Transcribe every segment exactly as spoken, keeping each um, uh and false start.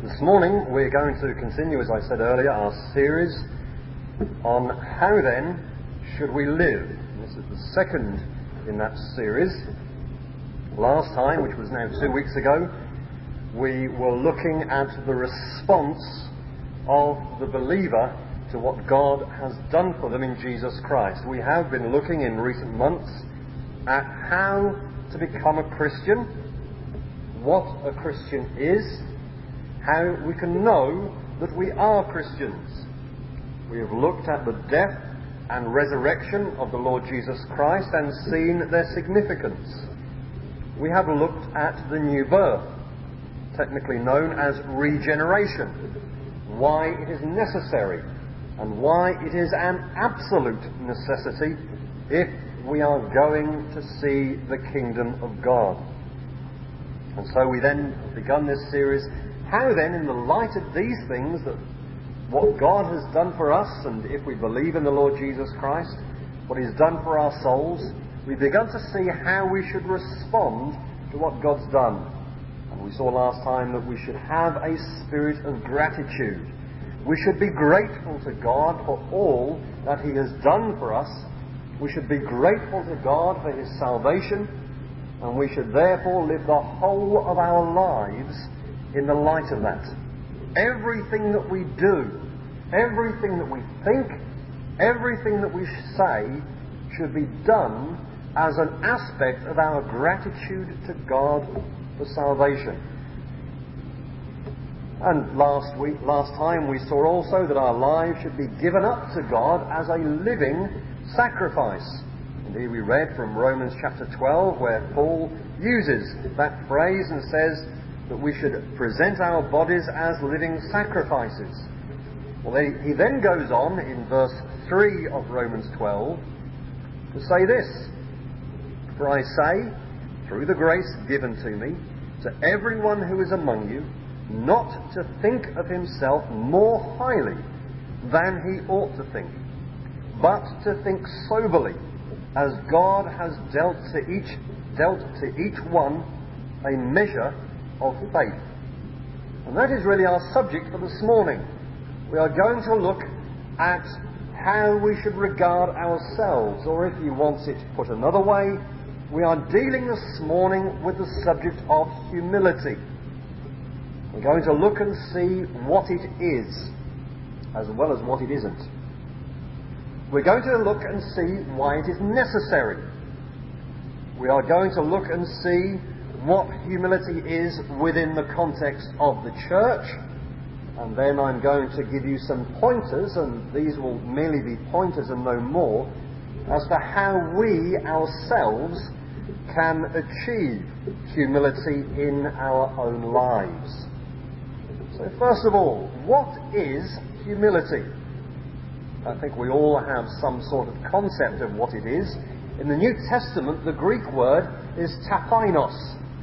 This morning we're going to continue, as I said earlier, our series on how then should we live. And this is the second in that series. Last time, which was now two weeks ago, we were looking at the response of the believer to what God has done for them in Jesus Christ. We have been looking in recent months at how to become a Christian, what a Christian is, how we can know that we are Christians. We have looked at the death and resurrection of the Lord Jesus Christ and seen their significance. We have looked at the new birth, technically known as regeneration, why it is necessary and why it is an absolute necessity if we are going to see the kingdom of God. And so we then have begun this series. How then, in the light of these things, that what God has done for us, and if we believe in the Lord Jesus Christ, what He's done for our souls, we've begun to see how we should respond to what God's done. And we saw last time that we should have a spirit of gratitude. We should be grateful to God for all that He has done for us. We should be grateful to God for His salvation, and we should therefore live the whole of our lives in the light of that. Everything that we do, everything that we think, everything that we say should be done as an aspect of our gratitude to God for salvation. And last week, last time we saw also that our lives should be given up to God as a living sacrifice. Indeed, we read from Romans chapter twelve where Paul uses that phrase and says that we should present our bodies as living sacrifices. Well, he then goes on in verse three of Romans twelve to say this: "For I say, through the grace given to me, to everyone who is among you, not to think of himself more highly than he ought to think, but to think soberly, as God has dealt to each dealt to each one a measure of faith." And that is really our subject for this morning. We are going to look at how we should regard ourselves, or if you want it put another way, we are dealing this morning with the subject of humility. We're going to look and see what it is, as well as what it isn't. We're going to look and see why it is necessary. We are going to look and see what humility is within the context of the church, and then I'm going to give you some pointers, and these will merely be pointers and no more, as to how we ourselves can achieve humility in our own lives. So first of all, what is humility? I think we all have some sort of concept of what it is. In the New Testament, the Greek word is tapainos,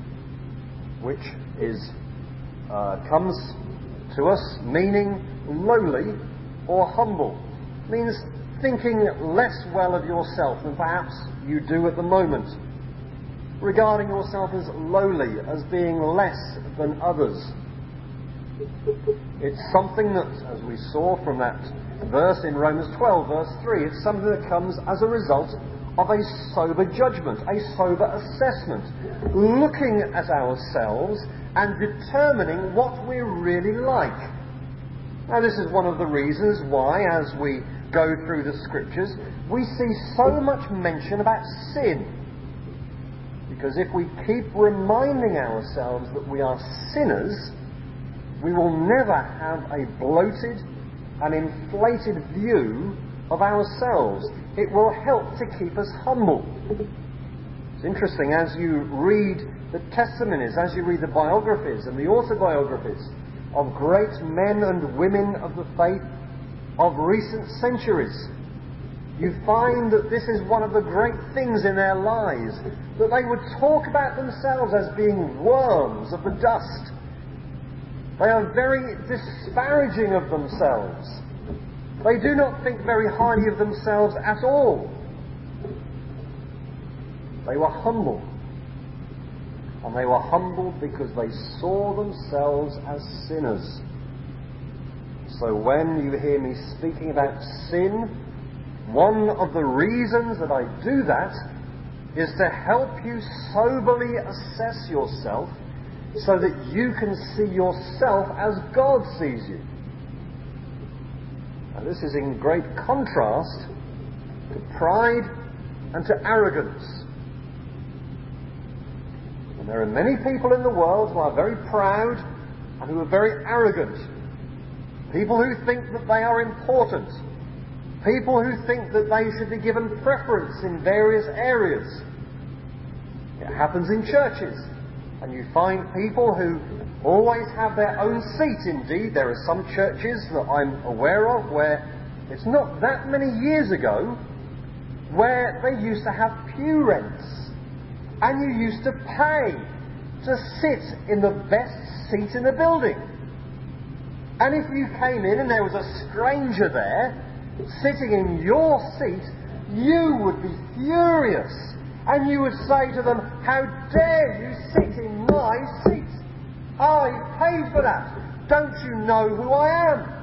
which is uh, comes to us meaning lowly or humble. It means thinking less well of yourself than perhaps you do at the moment. Regarding yourself as lowly, as being less than others. It's something that, as we saw from that verse in Romans twelve, verse three, it's something that comes as a result of a sober judgment, a sober assessment, looking at ourselves and determining what we're really like. Now, this is one of the reasons why, as we go through the Scriptures, we see so much mention about sin. Because if we keep reminding ourselves that we are sinners, we will never have a bloated and inflated view of ourselves. It will help to keep us humble. It's interesting, as you read the testimonies, as you read the biographies and the autobiographies of great men and women of the faith of recent centuries, you find that this is one of the great things in their lives, that they would talk about themselves as being worms of the dust. They are very disparaging of themselves. They do not think very highly of themselves at all. They were humble. And they were humbled because they saw themselves as sinners. So when you hear me speaking about sin, one of the reasons that I do that is to help you soberly assess yourself so that you can see yourself as God sees you. And this is in great contrast to pride and to arrogance. And there are many people in the world who are very proud and who are very arrogant. People who think that they are important. People who think that they should be given preference in various areas. It happens in churches. And you find people who always have their own seat. Indeed, there are some churches that I'm aware of where it's not that many years ago where they used to have pew rents. And you used to pay to sit in the best seat in the building. And if you came in and there was a stranger there, sitting in your seat, you would be furious. And you would say to them, "How dare you sit in my seat? I paid for that. Don't you know who I am?"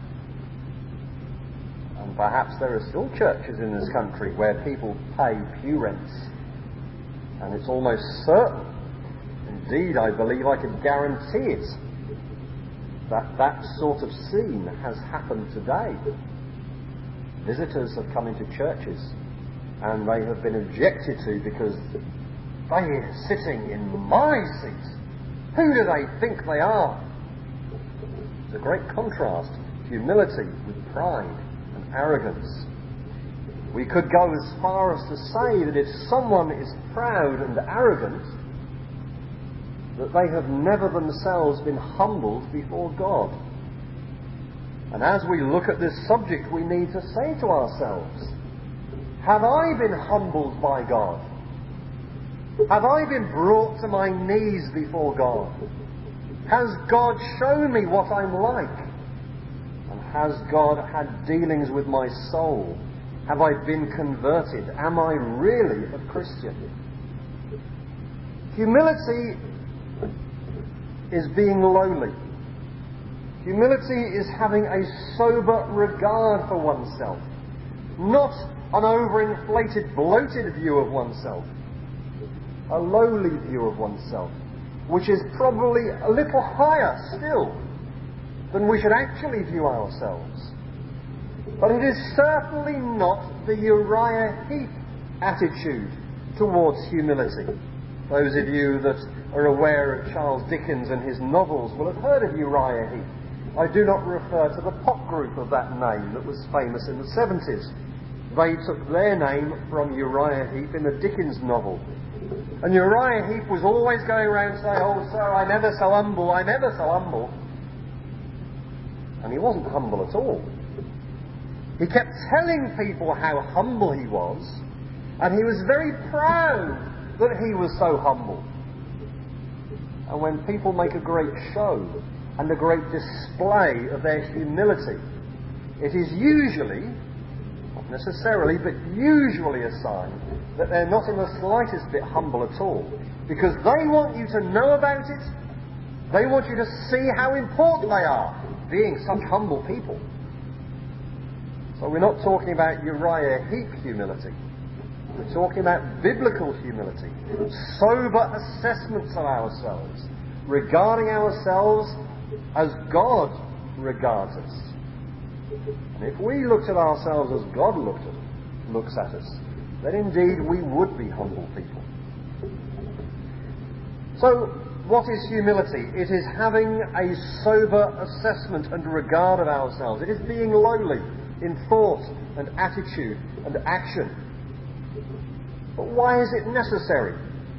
And perhaps there are still churches in this country where people pay pew rents. And it's almost certain, indeed I believe I could guarantee it, that that sort of scene has happened today. Visitors have come into churches and they have been objected to because they are sitting in my seat. Who do they think they are? It's a great contrast, humility with pride and arrogance. We could go as far as to say that if someone is proud and arrogant, that they have never themselves been humbled before God. And as we look at this subject, we need to say to ourselves, have I been humbled by God? Have I been brought to my knees before God? Has God shown me what I'm like? And has God had dealings with my soul? Have I been converted? Am I really a Christian? Humility is being lowly. Humility is having a sober regard for oneself, not an overinflated, bloated view of oneself, a lowly view of oneself, which is probably a little higher still than we should actually view ourselves. But it is certainly not the Uriah Heep attitude towards humility. Those of you that are aware of Charles Dickens and his novels will have heard of Uriah Heep. I do not refer to the pop group of that name that was famous in the seventies. They took their name from Uriah Heep in the Dickens novel. And Uriah Heep was always going around saying, "Oh, sir, I'm ever so humble, I'm ever so humble." And he wasn't humble at all. He kept telling people how humble he was, and he was very proud that he was so humble. And when people make a great show and a great display of their humility, it is usually, not necessarily, but usually a sign that they're not in the slightest bit humble at all. Because they want you to know about it, they want you to see how important they are, being such humble people. So we're not talking about Uriah Heep humility. We're talking about biblical humility, sober assessments of ourselves, regarding ourselves as God regards us. And if we looked at ourselves as God looked at, looks at us, then indeed we would be humble people. So, what is humility? It is having a sober assessment and regard of ourselves. It is being lowly in thought and attitude and action. But why is it necessary?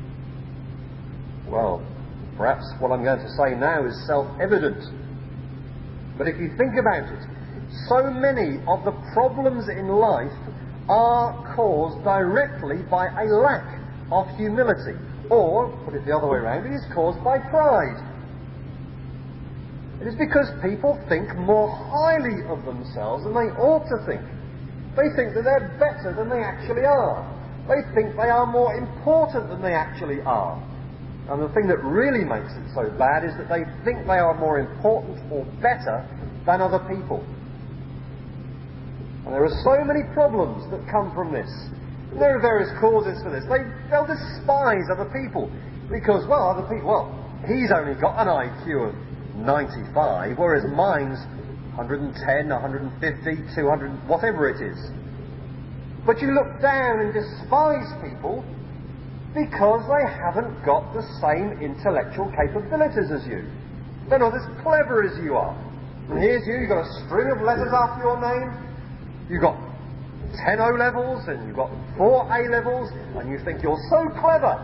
Well, perhaps what I'm going to say now is self-evident. But if you think about it, so many of the problems in life are caused directly by a lack of humility. Or, put it the other way around, it is caused by pride. It is because people think more highly of themselves than they ought to think. They think that they're better than they actually are. They think they are more important than they actually are. And the thing that really makes it so bad is that they think they are more important or better than other people. And there are so many problems that come from this. And there are various causes for this. They, they'll despise other people because, well, other people, well, he's only got an I Q of ninety-five, whereas mine's one hundred ten, one hundred fifty, two hundred, whatever it is. But you look down and despise people because they haven't got the same intellectual capabilities as you. They're not as clever as you are. And here's you, you've got a string of letters after your name, you've got ten O-levels, and you've got four A-levels, and you think you're so clever.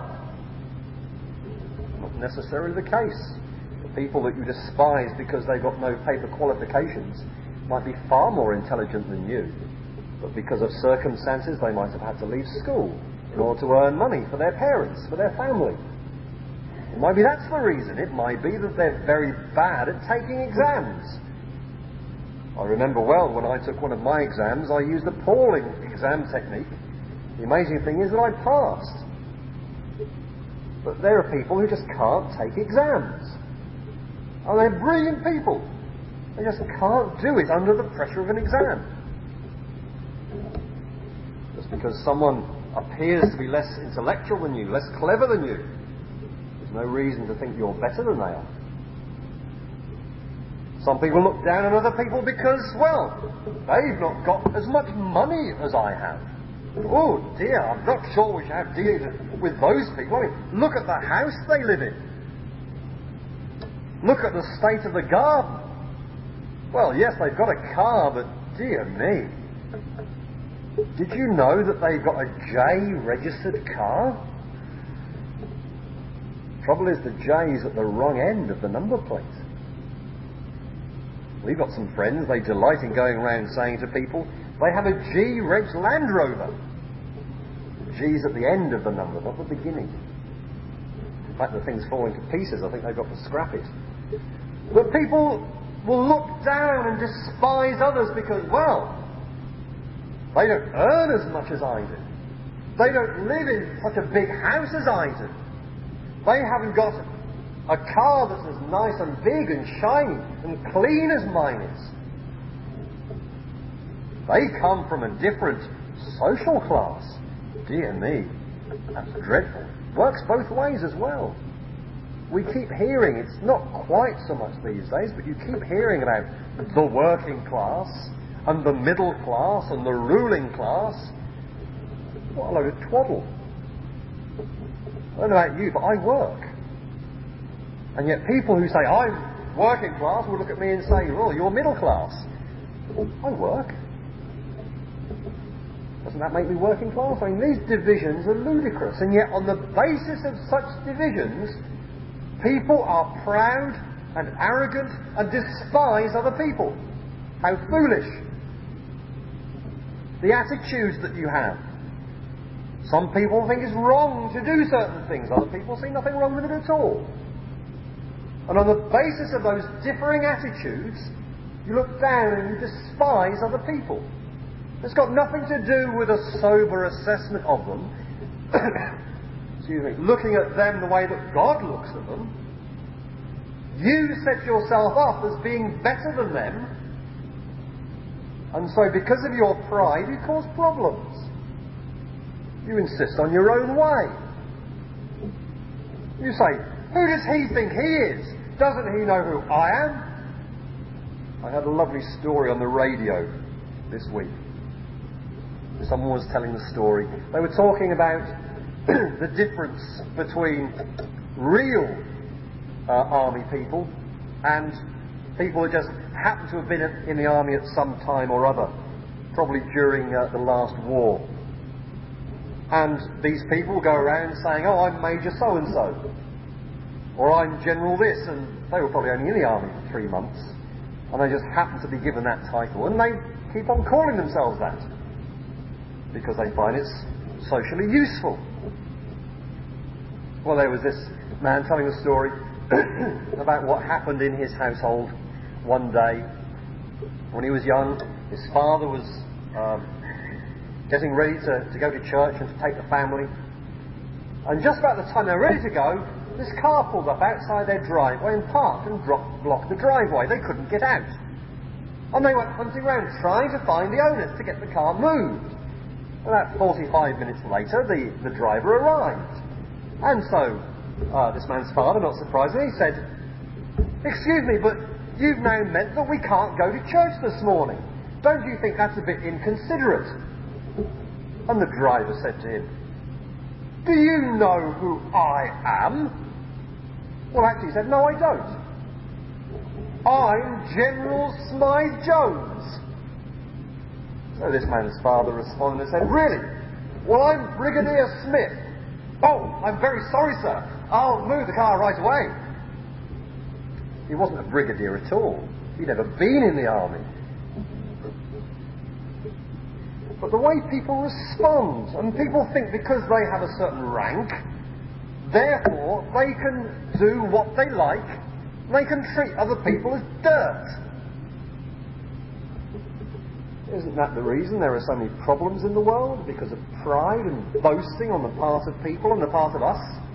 Not necessarily the case. The people that you despise because they've got no paper qualifications might be far more intelligent than you. But because of circumstances, they might have had to leave school in order to earn money for their parents, for their family. It might be that's the reason. It might be that they're very bad at taking exams. I remember well when I took one of my exams, I used a Pauling exam technique. The amazing thing is that I passed. But there are people who just can't take exams. And they're brilliant people. They just can't do it under the pressure of an exam. Just because someone appears to be less intellectual than you, less clever than you, there's no reason to think you're better than they are. Some people look down on other people because, well, they've not got as much money as I have. Oh dear, I'm not sure we should have dealings with those people. I mean, look at the house they live in. Look at the state of the garden. Well, yes, they've got a car, but dear me. Did you know that they've got a J-registered car? Trouble is, the J's at the wrong end of the number plate. We've got some friends, they delight in going around saying to people, they have a G-reg Land Rover. The G's at the end of the number, not the beginning. In fact, the thing's falling to pieces. I think they've got to scrap it. But people will look down and despise others because, well, they don't earn as much as I do. They don't live in such a big house as I do. They haven't got a car that's as nice and big and shiny and clean as mine is. They come from a different social class. Dear me, that's dreadful. Works both ways as well. We keep hearing, it's not quite so much these days, but you keep hearing about the working class and the middle class and the ruling class. What a load of twaddle. I don't know about you, but I work. And yet people who say, I'm working class, will look at me and say, well, you're middle class. I work. Doesn't that make me working class? I mean, these divisions are ludicrous. And yet on the basis of such divisions, people are proud and arrogant and despise other people. How foolish. The attitudes that you have. Some people think it's wrong to do certain things. Other people see nothing wrong with it at all. And on the basis of those differing attitudes, you look down and you despise other people. It's got nothing to do with a sober assessment of them. Excuse me. Looking at them the way that God looks at them. You set yourself up as being better than them. And so because of your pride, you cause problems. You insist on your own way. You say, who does he think he is? Doesn't he know who I am? I had a lovely story on the radio this week. Someone was telling the story. They were talking about the difference between real uh, army people and people who just happen to have been in the army at some time or other, probably during uh, the last war. And these people go around saying, oh, I'm Major so-and-so, or I'm General this, and they were probably only in the army for three months, and they just happen to be given that title, and they keep on calling themselves that, because they find it's socially useful. Well, there was this man telling a story about what happened in his household one day when he was young. His father was um, getting ready to, to go to church and to take the family, and just about the time they were ready to go, this car pulled up outside their driveway and parked and dropped, blocked the driveway. They couldn't get out. And they went hunting around trying to find the owners to get the car moved. About forty-five minutes later, the, the driver arrived. And so, uh, this man's father, not surprisingly, said, "Excuse me, but you've now meant that we can't go to church this morning. Don't you think that's a bit inconsiderate?" And the driver said to him, "Do you know who I am?" Well, actually, he said, "No, I don't. I'm General Smythe Jones." So this man's father responded and said, "Really? Well, I'm Brigadier Smith." "Oh, I'm very sorry, sir. I'll move the car right away." He wasn't a brigadier at all. He'd never been in the army. But the way people respond, and people think because they have a certain rank, therefore they can do what they like, they can treat other people as dirt. Isn't that the reason there are so many problems in the world? Because of pride and boasting on the part of people, on the part of us?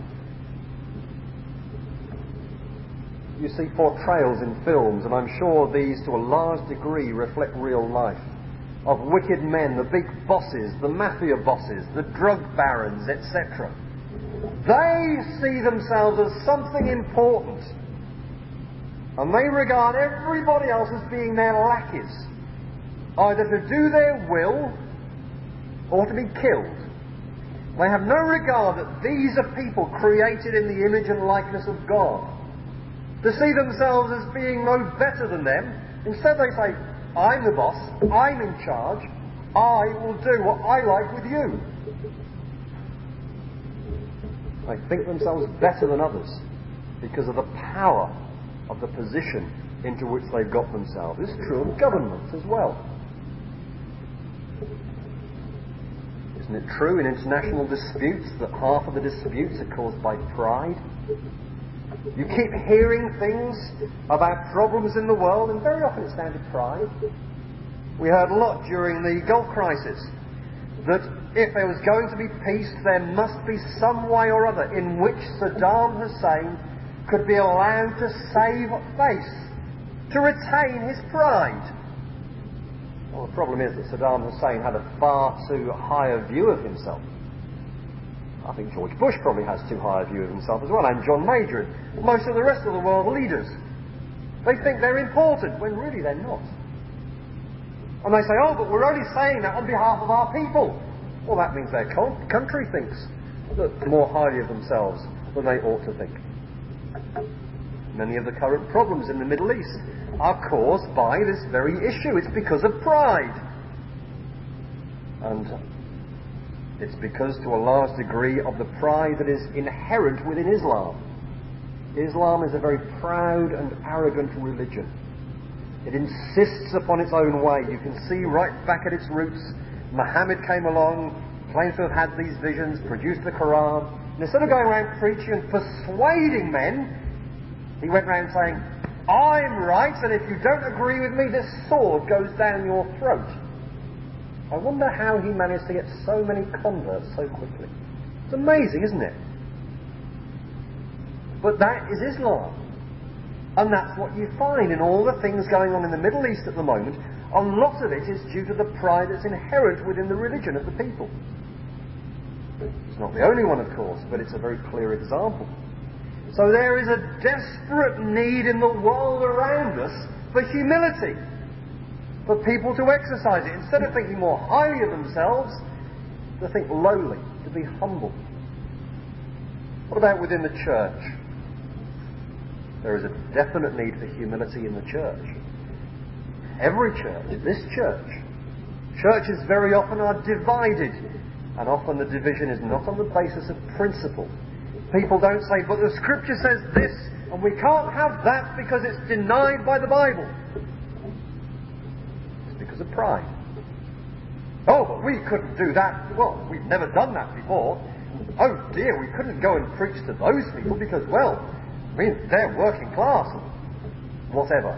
You see portrayals in films, and I'm sure these to a large degree reflect real life, of wicked men, the big bosses, the mafia bosses, the drug barons, et cetera. They see themselves as something important, and they regard everybody else as being their lackeys, either to do their will or to be killed. They have no regard that these are people created in the image and likeness of God. To see themselves as being no better than them, instead they say, "I'm the boss, I'm in charge, I will do what I like with you." They think themselves better than others because of the power of the position into which they've got themselves. It's true of governments as well. Isn't it true in international disputes that half of the disputes are caused by pride? You keep hearing things about problems in the world, and very often it's down to pride. We heard a lot during the Gulf crisis that if there was going to be peace, there must be some way or other in which Saddam Hussein could be allowed to save face, to retain his pride. Well, the problem is that Saddam Hussein had a far too high a view of himself. I think George Bush probably has too high a view of himself as well, and John Major, and most of the rest of the world leaders. They think they're important, when really they're not. And they say, "Oh, but we're only saying that on behalf of our people." Well, that means their country thinks that more highly of themselves than they ought to think. Many of the current problems in the Middle East are caused by this very issue. It's because of pride. And it's because, to a large degree, of the pride that is inherent within Islam. Islam is a very proud and arrogant religion. It insists upon its own way. You can see right back at its roots, Muhammad came along, claims to have had these visions, produced the Quran, and instead of going around preaching and persuading men, he went around saying, "I'm right, and if you don't agree with me, this sword goes down your throat." I wonder how he managed to get so many converts so quickly. It's amazing, isn't it? But that is Islam. And that's what you find in all the things going on in the Middle East at the moment. A lot of it is due to the pride that's inherent within the religion of the people. It's not the only one, of course, but it's a very clear example. So there is a desperate need in the world around us for humility, for people to exercise it. Instead of thinking more highly of themselves, to think lowly, to be humble. What about within the church? There is a definite need for humility in the church. Every church, this church. Churches very often are divided, and often the division is not on the basis of principle. People don't say, "But the Scripture says this, and we can't have that because it's denied by the Bible." It's because of pride. "Oh, but we couldn't do that. Well, we've never done that before. Oh dear, we couldn't go and preach to those people because, well, I mean, they're working class, and whatever."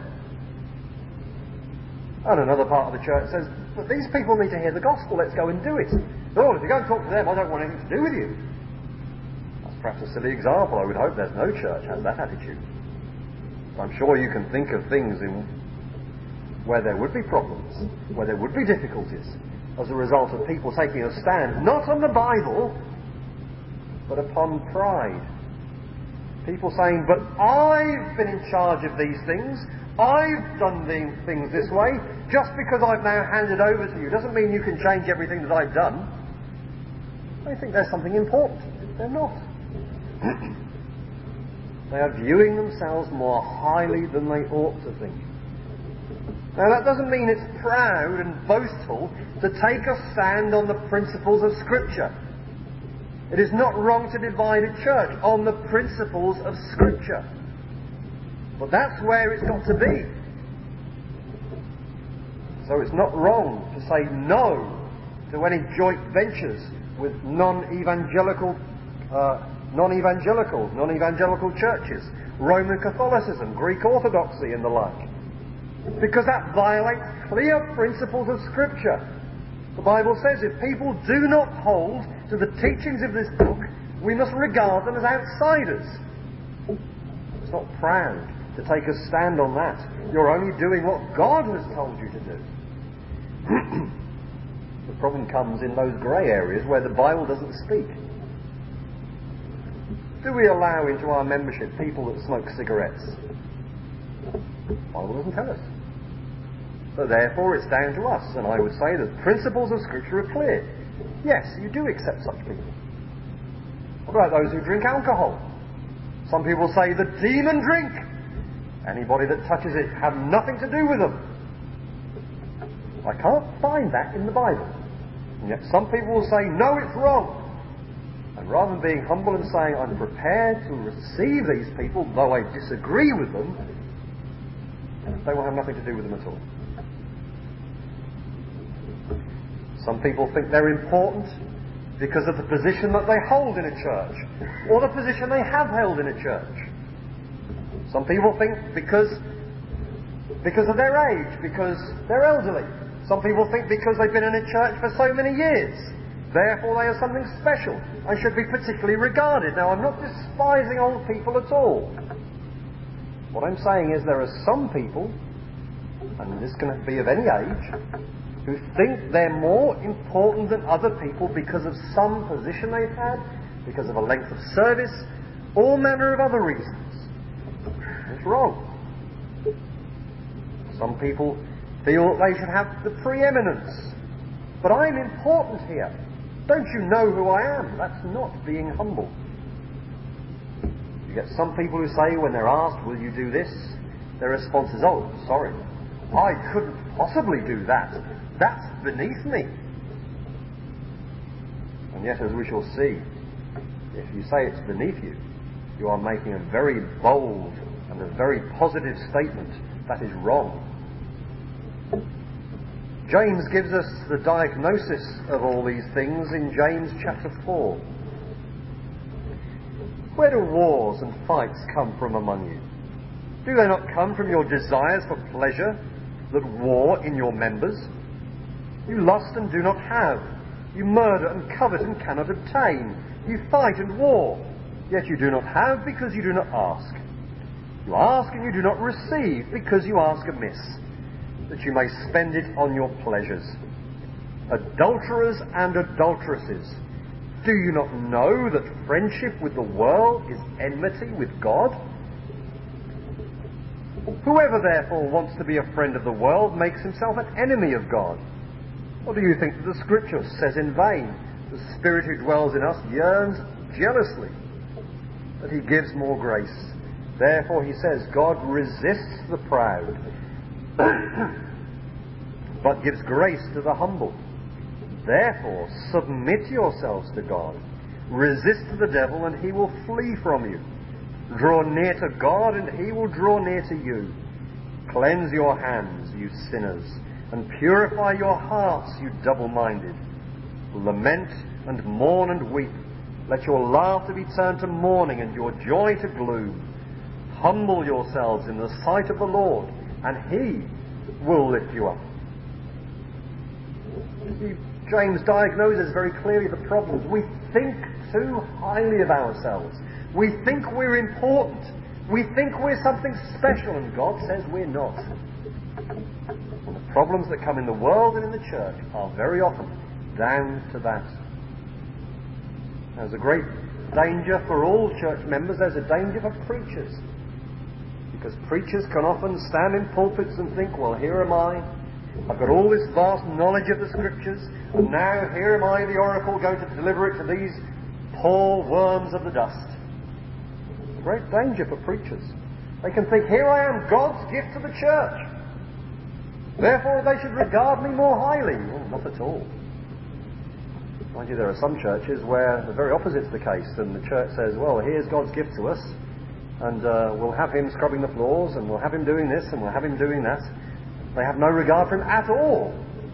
And another part of the church says, "But these people need to hear the gospel, let's go and do it." "Oh, if you go and talk to them, I don't want anything to do with you." That's perhaps a silly example. I would hope there's no church has that attitude. I'm sure you can think of things in where there would be problems, where there would be difficulties, as a result of people taking a stand, not on the Bible, but upon pride. People saying, but I've been in charge of these things, I've done these things this way, just because I've now handed over to you doesn't mean you can change everything that I've done. They think there's something important. They're not. They are viewing themselves more highly than they ought to think. Now that doesn't mean it's proud and boastful to take a stand on the principles of Scripture. It is not wrong to divide a church on the principles of Scripture. But that's where it's got to be. So it's not wrong to say no to any joint ventures with non-evangelical, uh, non-evangelical, non-evangelical churches, Roman Catholicism, Greek Orthodoxy and the like. Because that violates clear principles of Scripture. The Bible says if people do not hold to the teachings of this book, we must regard them as outsiders. It's not proud to take a stand on that. You're only doing what God has told you to do. The problem comes in those grey areas where the Bible doesn't speak. Do we allow into our membership people that smoke cigarettes? The Bible doesn't tell us. So therefore it's down to us, and I would say the principles of Scripture are clear. Yes, you do accept such people. What about those who drink alcohol? Some people say the demon drink. Anybody that touches it have nothing to do with them. I can't find that in the Bible. And yet some people will say, no, it's wrong. And rather than being humble and saying, I'm prepared to receive these people, though I disagree with them, they will have nothing to do with them at all. Some people think they're important because of the position that they hold in a church, or the position they have held in a church. Some people think because, because of their age, because they're elderly. Some people think because they've been in a church for so many years, therefore they are something special and should be particularly regarded. Now, I'm not despising old people at all. What I'm saying is there are some people, and this can be of any age, who think they're more important than other people because of some position they've had, because of a length of service, all manner of other reasons. It's wrong. Some people feel that they should have the preeminence. But I'm important here. Don't you know who I am? That's not being humble. You get some people who say when they're asked, will you do this? Their response is, oh, sorry, I couldn't possibly do that. That's beneath me. And yet, as we shall see, if you say it's beneath you, you are making a very bold and a very positive statement. That is wrong. James gives us the diagnosis of all these things in James chapter four. Where do wars and fights come from among you? Do they not come from your desires for pleasure that war in your members? You lust and do not have. You murder and covet and cannot obtain. You fight and war, yet you do not have because you do not ask. You ask and you do not receive because you ask amiss, that you may spend it on your pleasures. Adulterers and adulteresses, do you not know that friendship with the world is enmity with God? Whoever therefore wants to be a friend of the world makes himself an enemy of God. Or do you think that the Scripture says in vain, the Spirit who dwells in us yearns jealously that he gives more grace? Therefore he says, God resists the proud, but gives grace to the humble. Therefore submit yourselves to God. Resist the devil and he will flee from you. Draw near to God and he will draw near to you. Cleanse your hands, you sinners, and purify your hearts, you double-minded. Lament and mourn and weep. Let your laughter be turned to mourning and your joy to gloom. Humble yourselves in the sight of the Lord, and he will lift you up. See, James diagnoses very clearly the problems. We think too highly of ourselves. We think we're important. We think we're something special, and God says we're not. And the problems that come in the world and in the church are very often down to that. There's a great danger for all church members. There's a danger for preachers. Because preachers can often stand in pulpits and think, well, here am I. I've got all this vast knowledge of the Scriptures, and now here am I, the oracle, going to deliver it to these poor worms of the dust. Great danger for preachers. They can think, here I am, God's gift to the church. Therefore they should regard me more highly. Well, not at all. Mind you, there are some churches where the very opposite's the case, and the church says, well, here's God's gift to us, and uh, we'll have him scrubbing the floors, and we'll have him doing this, and we'll have him doing that. They have no regard for him at all.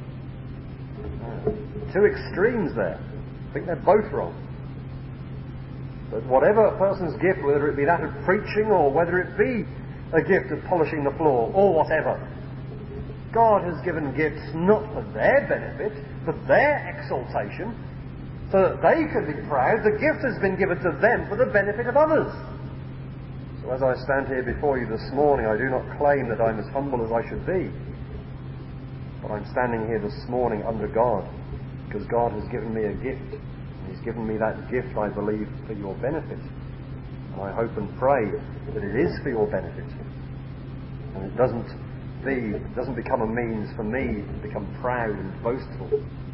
Uh, two extremes there. I think they're both wrong. But whatever a person's gift, whether it be that of preaching or whether it be a gift of polishing the floor or whatever, God has given gifts not for their benefit, for their exaltation, so that they can be proud. The gift has been given to them for the benefit of others. So as I stand here before you this morning, I do not claim that I'm as humble as I should be. But I'm standing here this morning under God, because God has given me a gift. And He's given me that gift, I believe, for your benefit. And I hope and pray that it is for your benefit. And it doesn't be, it doesn't become a means for me to become proud and boastful.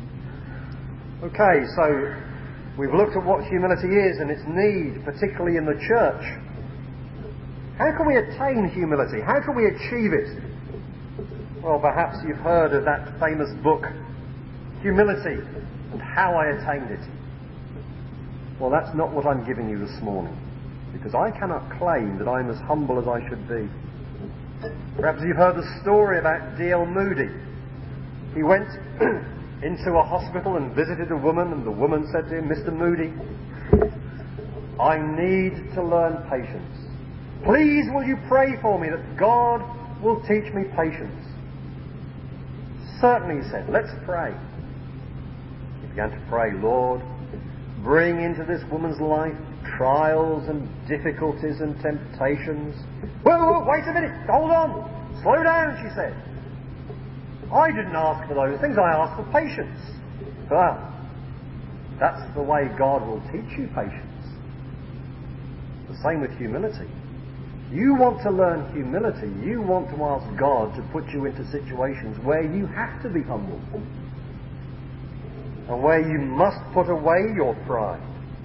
Okay, so we've looked at what humility is and its need, particularly in the church. How can we attain humility? How can we achieve it? Well, perhaps you've heard of that famous book, Humility and How I Attained It. Well, that's not what I'm giving you this morning, because I cannot claim that I'm as humble as I should be. Perhaps you've heard the story about D L Moody. He went into a hospital and visited a woman, and the woman said to him, Mister Moody, I need to learn patience. Please will you pray for me that God will teach me patience? Certainly, he said, let's pray. He began to pray, Lord, bring into this woman's life trials and difficulties and temptations. Whoa, whoa, wait a minute, hold on, slow down, she said. I didn't ask for those things, I asked for patience. Well, that's the way God will teach you patience. The same with humility. You want to learn humility, you want to ask God to put you into situations where you have to be humble. And where you must put away your pride.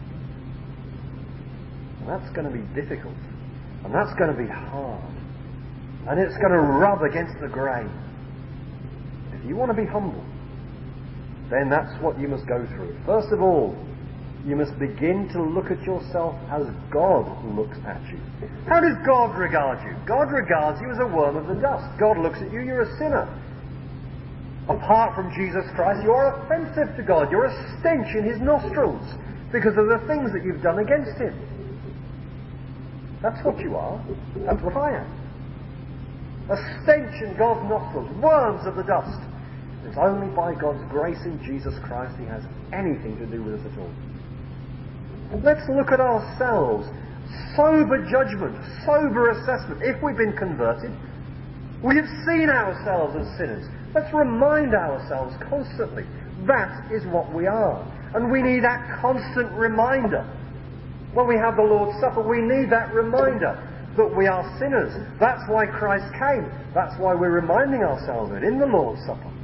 And that's going to be difficult. And that's going to be hard. And it's going to rub against the grain. If you want to be humble, then that's what you must go through. First of all, you must begin to look at yourself as God looks at you. How does God regard you? God regards you as a worm of the dust. God looks at you, you're a sinner. Apart from Jesus Christ, you are offensive to God. You're a stench in His nostrils because of the things that you've done against Him. That's what you are. That's what I am. A stench in God's nostrils, worms of the dust. It's only by God's grace in Jesus Christ He has anything to do with us at all. Let's look at ourselves. Sober judgment, sober assessment. If we've been converted, we have seen ourselves as sinners. Let's remind ourselves constantly that is what we are. And we need that constant reminder. When we have the Lord's Supper, we need that reminder that we are sinners. That's why Christ came. That's why we're reminding ourselves of it in the Lord's Supper.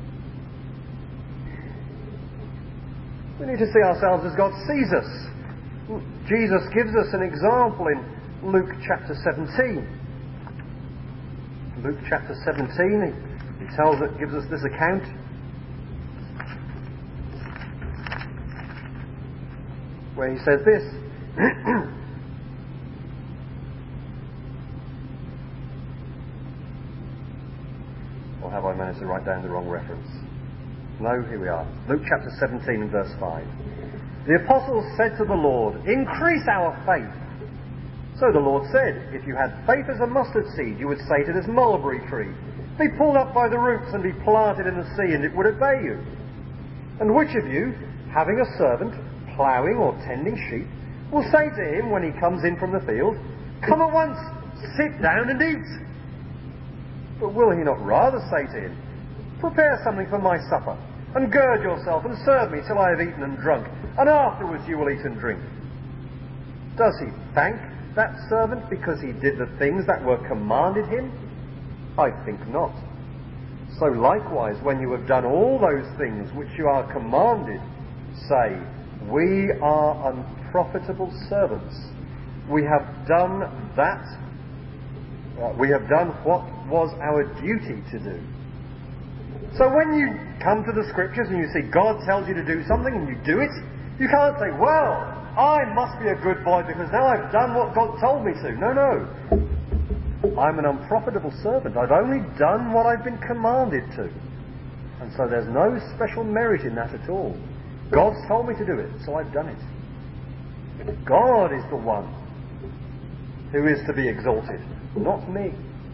We need to see ourselves as God sees us. Jesus gives us an example in Luke chapter seventeen. Luke chapter seventeen, he tells it, gives us this account. Where he says this. Or have I managed to write down the wrong reference? No, here we are. Luke chapter seventeen and verse five. The apostles said to the Lord, increase our faith. So the Lord said, if you had faith as a mustard seed, you would say to this mulberry tree, be pulled up by the roots and be planted in the sea, and it would obey you. And which of you, having a servant, ploughing or tending sheep, will say to him when he comes in from the field, "Come at once, sit down and eat." But will he not rather say to him, "Prepare something for my supper, and gird yourself and serve me till I have eaten and drunk, and afterwards you will eat and drink"? Does he thank that servant because he did the things that were commanded him? I think not. So likewise, when you have done all those things which you are commanded, say, "We are unprofitable servants. We have done that. Uh, we have done what was our duty to do." So when you come to the Scriptures and you see God tells you to do something and you do it, you can't say, "Well, I must be a good boy because now I've done what God told me to." No, no. I'm an unprofitable servant. I've only done what I've been commanded to. And so there's no special merit in that at all. God's told me to do it, so I've done it. God is the one who is to be exalted, not me.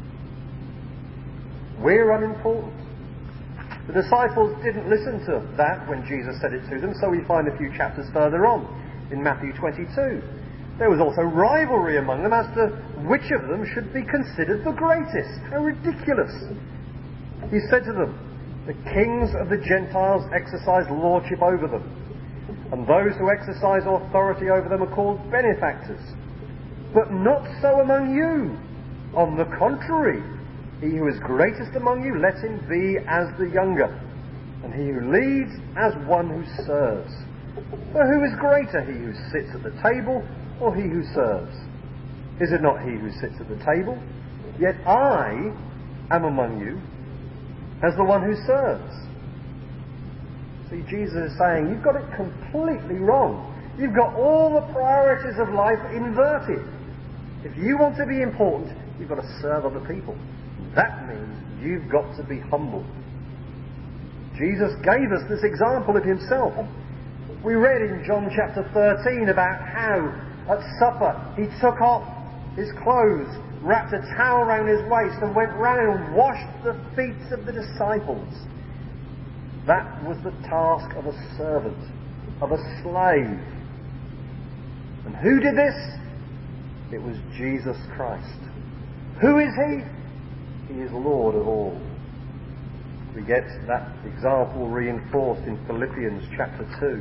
We're unimportant. The disciples didn't listen to that when Jesus said it to them, so we find a few chapters further on in Matthew twenty-two. There was also rivalry among them as to which of them should be considered the greatest. How ridiculous! He said to them, "The kings of the Gentiles exercise lordship over them, and those who exercise authority over them are called benefactors. But not so among you. On the contrary, he who is greatest among you, let him be as the younger, and he who leads as one who serves. For who is greater, he who sits at the table or he who serves? Is it not he who sits at the table? Yet I am among you as the one who serves." See, Jesus is saying, you've got it completely wrong. You've got all the priorities of life inverted. If you want to be important, you've got to serve other people. That means you've got to be humble. Jesus gave us this example of himself. We read in John chapter thirteen about how at supper he took off his clothes, wrapped a towel round his waist and went round and washed the feet of the disciples. That was the task of a servant, of a slave. And who did this? It was Jesus Christ. Who is he? He is Lord of all. We get that example reinforced in Philippians chapter two.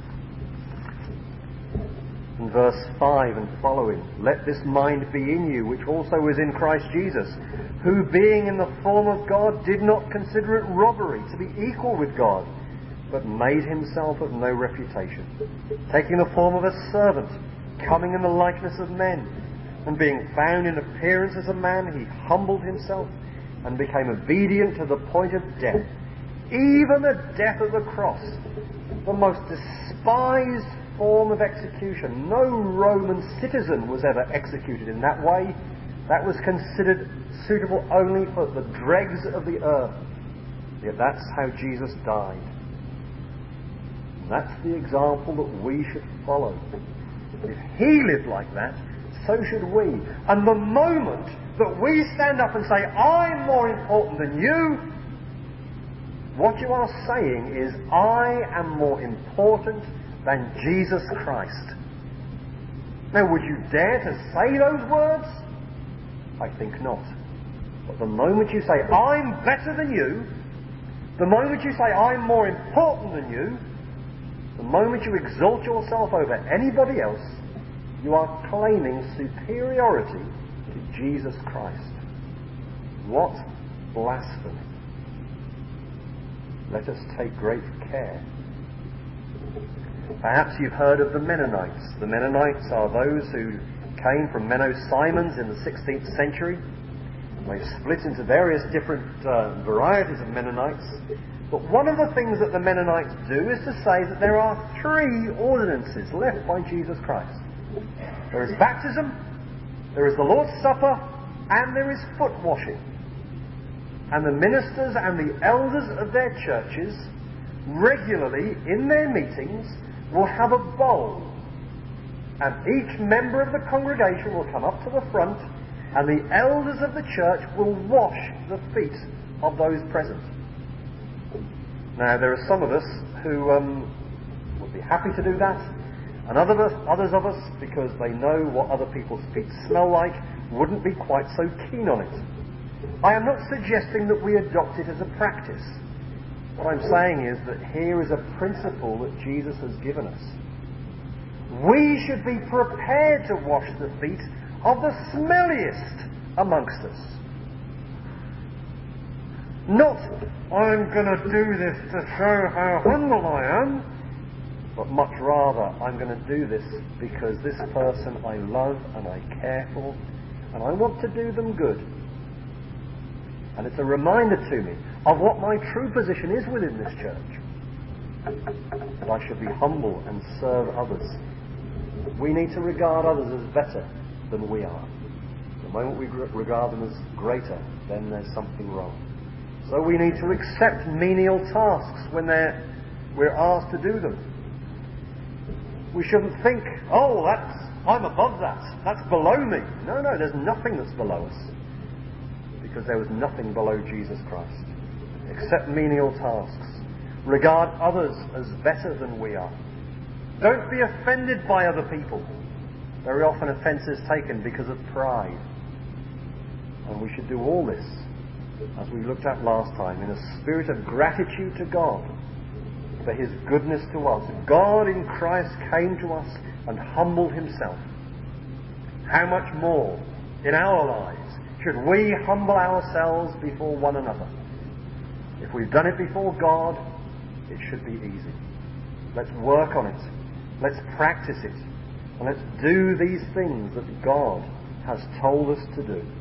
In verse five and following, "Let this mind be in you, which also was in Christ Jesus, who being in the form of God did not consider it robbery to be equal with God, but made himself of no reputation, taking the form of a servant, coming in the likeness of men, and being found in appearance as a man, he humbled himself and became obedient to the point of death, even the death of the cross," the most despised form of execution. No Roman citizen was ever executed in that way. That was considered suitable only for the dregs of the earth. Yet that's how Jesus died. And that's the example that we should follow. If he lived like that, so should we. And the moment that we stand up and say, "I'm more important than you," what you are saying is, "I am more important than Jesus Christ." Now, would you dare to say those words? I think not. But the moment you say, "I'm better than you," the moment you say, "I'm more important than you," the moment you exalt yourself over anybody else, you are claiming superiority to Jesus Christ. What blasphemy! Let us take great care. Perhaps you've heard of the Mennonites. The Mennonites are those who came from Menno Simons in the sixteenth century. They've split into various different uh, varieties of Mennonites. But one of the things that the Mennonites do is to say that there are three ordinances left by Jesus Christ. There is baptism, there is the Lord's Supper, and there is foot washing. And the ministers and the elders of their churches regularly in their meetings will have a bowl, and each member of the congregation will come up to the front, and the elders of the church will wash the feet of those present. Now, there are some of us who um, would be happy to do that. And other of us, others of us, because they know what other people's feet smell like, wouldn't be quite so keen on it. I am not suggesting that we adopt it as a practice. What I'm saying is that here is a principle that Jesus has given us. We should be prepared to wash the feet of the smelliest amongst us. Not, I'm going to do this to show how humble I am, but much rather, I'm going to do this because this person I love and I care for, and I want to do them good. And it's a reminder to me of what my true position is within this church. That I should be humble and serve others. We need to regard others as better than we are. The moment we regard them as greater, then there's something wrong. So we need to accept menial tasks when they're, we're asked to do them. We shouldn't think, oh, that's, I'm above that. That's below me. No, no, there's nothing that's below us. Because there was nothing below Jesus Christ. Accept menial tasks. Regard others as better than we are. Don't be offended by other people. Very often offence is taken because of pride. And we should do all this, as we looked at last time, in a spirit of gratitude to God for His goodness to us. God in Christ came to us and humbled Himself. How much more in our lives should we humble ourselves before one another? If we've done it before God, it should be easy. Let's work on it. Let's practice it. And let's do these things that God has told us to do.